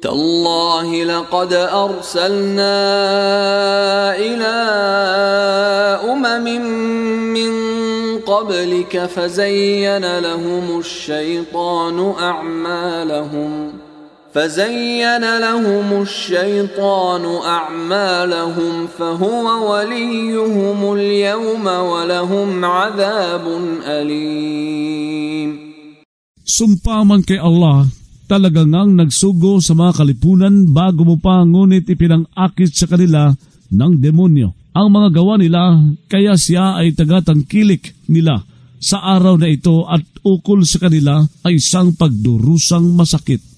تالله لقد أرسلنا إلى أمم من قبلك فزين لهم الشيطان أعمالهم فهو وليهم اليوم ولهم عذاب أليم. Sumpa man kay Allah, talaga ngang nagsugo sa mga kalipunan bago mo pa, ngunit ipinangakit sa kanila ng demonyo ang mga gawa nila, kaya siya ay tagatangkilik nila sa araw na ito at ukol sa kanila ay isang pagdurusang masakit.